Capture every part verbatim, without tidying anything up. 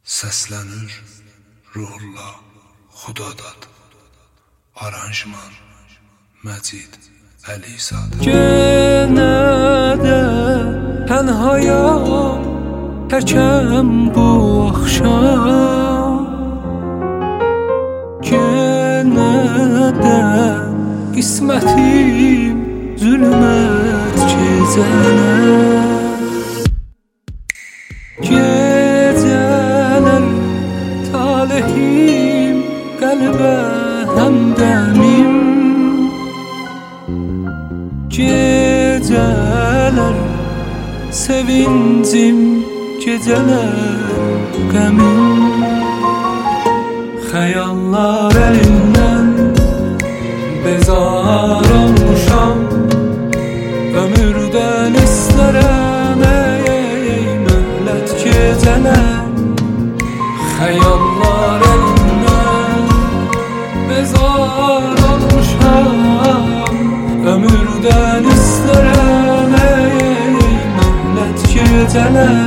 Səslənir ruhullah Xudadat. Aranjman Məcid Əlizadə. Yenə də tənhayam təkəm bu axşam, yenə də qismətim zülmət gecələr, gecələr talihim qəlbə həmdəmim, gecələr sevincim, gecələr qəmim. Xəyallar əlindən bezar olmuşam, ömürdən istərəm ey möhlət gecələr. Xəyallar əlindən bezar olmuşam, ömürdən istərəm ey möhlət gecələr.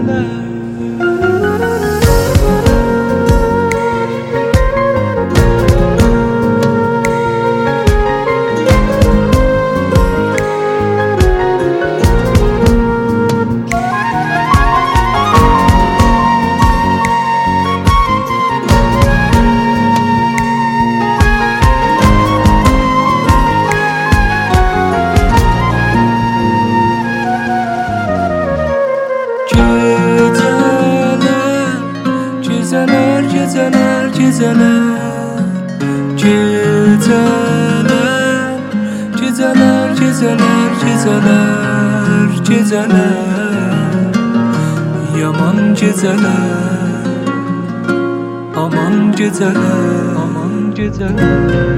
Gecələr, gecələr, gecələr, gecələr, gecələr, gecələr, gecələr, yaman gecələr, aman gecələr, aman gecələr.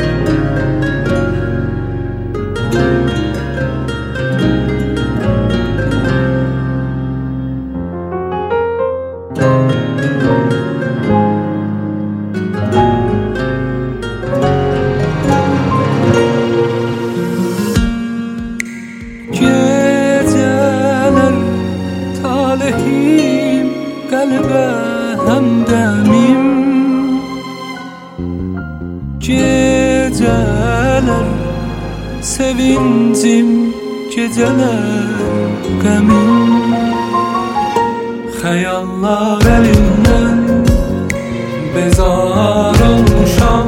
Gecələr talihim qəlbə həmdəmim, gecələr sevincim, gecələr qəmim. Xəyallar əlindən bezar olmuşam,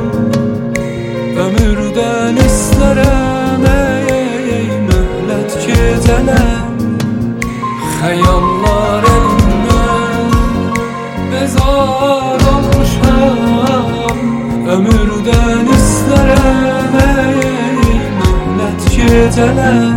ömürdən istərəm ey möhlət gecələr. Xəyallar əlindən bezar olmuşam, ömürdən istərəm ey möhlət gecələr.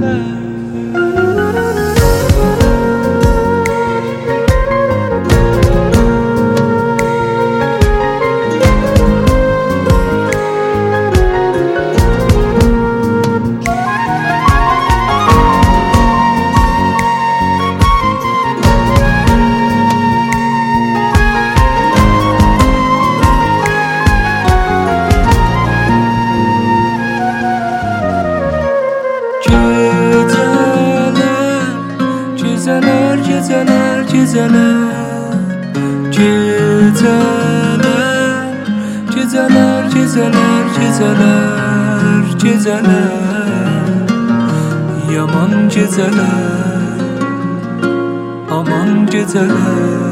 Gecələr, gecələr, gecələr, gecələr, gecələr, gecələr, gecələr, yaman gecələr, aman gecələr.